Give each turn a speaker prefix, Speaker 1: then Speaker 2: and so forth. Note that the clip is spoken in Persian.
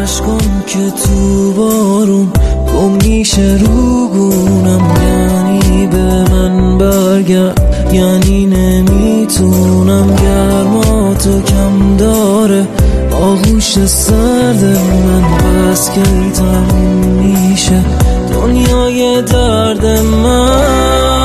Speaker 1: اشکم که تو بارون گم میشه رو گونم، یعنی به من برگرد، یعنی نمیتونم. گرماتو کم داره آغوش سرد من، بس که تموم میشه دنیای درد من.